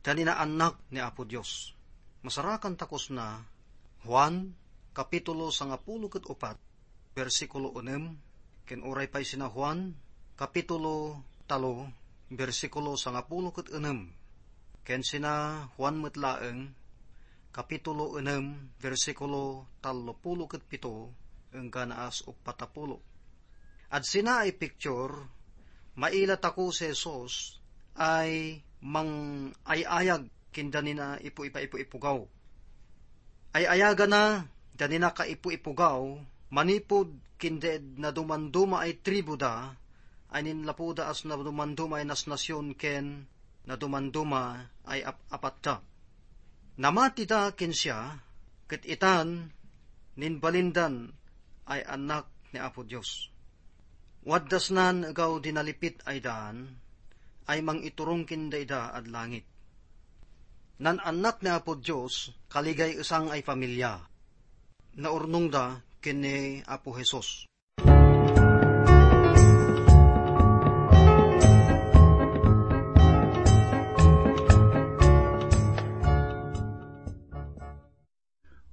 dani na anak ni Apo Dios. Masarakan takos na Juan kapitulo 14, bersikulo 6, ken oray pay sina Juan kapitulo 3, bersikulo 16, ken sina Juan metlaeng kapitulo 6, bersikulo 37 engkanaas o 40. At sina ay picture, mailat ako si Jesus ay ayayag kindanina ipugaw. Ay ayaga na danina ka ipugaw, manipod kinded na dumanduma ay tribu da, ay ninlapuda as na dumanduma ay nasnasyon ken na dumanduma ay apat da. Namati da kin siya, ket itan ninbalindan ay anak ni Apo Dios. Waddas nan agaw dinalipit ay daan, ay mangiturong kinda ad langit. Nan anak ni Apo Dios, kaligay isang ay pamilya, naurnong da kini Apo Jesus.